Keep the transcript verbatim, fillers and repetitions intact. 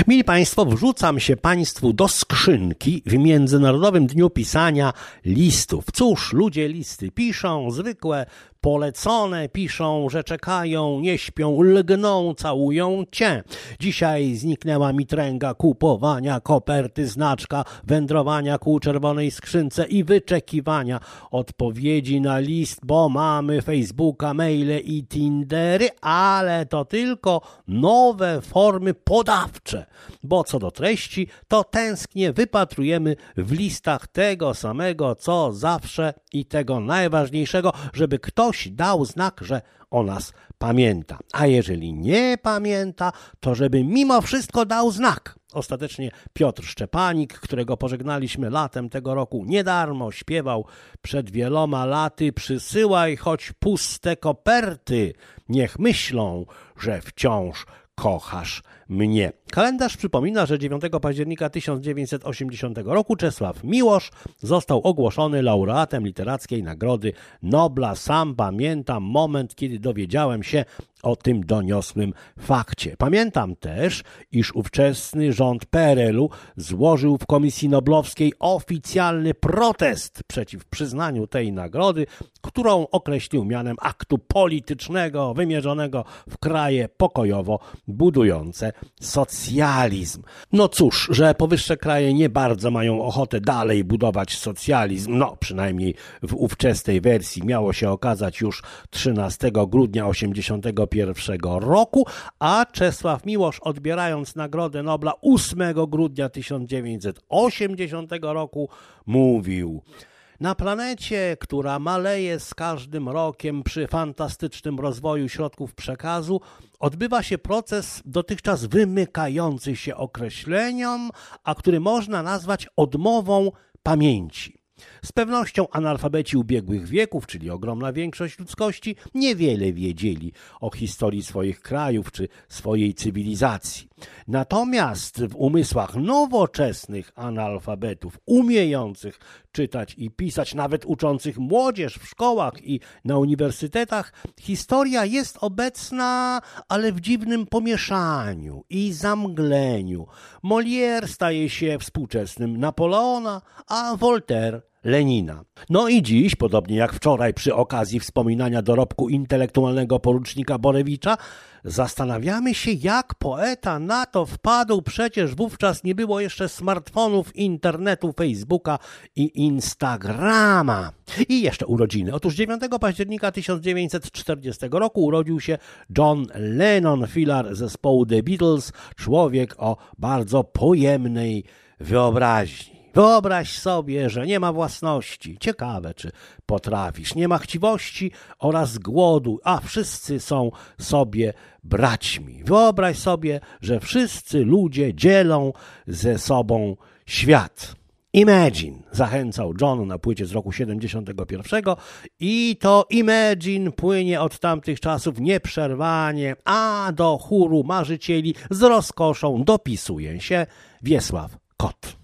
Mili Państwo, wrzucam się Państwu do skrzynki w Międzynarodowym Dniu Pisania listów. Cóż, ludzie listy piszą, zwykłe, polecone, piszą, że czekają, nie śpią, lgną, całują Cię. Dzisiaj zniknęła mi tręga kupowania koperty, znaczka, wędrowania ku czerwonej skrzynce i wyczekiwania odpowiedzi na list, bo mamy Facebooka, maile i Tindery, ale to tylko nowe formy podawcze, bo co do treści, to tęsknie wypatrujemy w listach tego samego, co zawsze i tego najważniejszego, żeby ktoś dał znak, że o nas pamięta. A jeżeli nie pamięta, to żeby mimo wszystko dał znak. Ostatecznie Piotr Szczepanik, którego pożegnaliśmy latem tego roku, nie darmo śpiewał przed wieloma laty: przysyłaj choć puste koperty, niech myślą, że wciąż kochasz mnie. Kalendarz przypomina, że dziewiątego października tysiąc dziewięćset osiemdziesiątego roku Czesław Miłosz został ogłoszony laureatem Literackiej Nagrody Nobla. Sam pamiętam moment, kiedy dowiedziałem się o tym doniosłym fakcie. Pamiętam też, iż ówczesny rząd P R L u złożył w Komisji Noblowskiej oficjalny protest przeciw przyznaniu tej nagrody, którą określił mianem aktu politycznego wymierzonego w kraje pokojowo budujące socjalizm. No cóż, że powyższe kraje nie bardzo mają ochotę dalej budować socjalizm, no przynajmniej w ówczesnej wersji miało się okazać już trzynastego grudnia osiemdziesiątego pierwszego roku, a Czesław Miłosz, odbierając Nagrodę Nobla ósmego grudnia tysiąc dziewięćset osiemdziesiątego roku, mówił: na planecie, która maleje z każdym rokiem przy fantastycznym rozwoju środków przekazu, odbywa się proces dotychczas wymykający się określeniom, a który można nazwać odmową pamięci. Z pewnością analfabeci ubiegłych wieków, czyli ogromna większość ludzkości, niewiele wiedzieli o historii swoich krajów czy swojej cywilizacji. Natomiast w umysłach nowoczesnych analfabetów, umiejących czytać i pisać, nawet uczących młodzież w szkołach i na uniwersytetach, historia jest obecna, ale w dziwnym pomieszaniu i zamgleniu. Molière staje się współczesnym Napoleona, a Voltaire Lenina. No i dziś, podobnie jak wczoraj przy okazji wspominania dorobku intelektualnego porucznika Borewicza, zastanawiamy się, jak poeta na to wpadł. Przecież wówczas nie było jeszcze smartfonów, internetu, Facebooka i Instagrama. I jeszcze urodziny. Otóż dziewiątego października tysiąc dziewięćset czterdziestego roku urodził się John Lennon, filar zespołu The Beatles, człowiek o bardzo pojemnej wyobraźni. Wyobraź sobie, że nie ma własności. Ciekawe, czy potrafisz. Nie ma chciwości oraz głodu, a wszyscy są sobie braćmi. Wyobraź sobie, że wszyscy ludzie dzielą ze sobą świat. Imagine zachęcał John na płycie z roku siedemdziesiątego pierwszego i to Imagine płynie od tamtych czasów nieprzerwanie, a do chóru marzycieli z rozkoszą dopisuje się Wiesław Kot.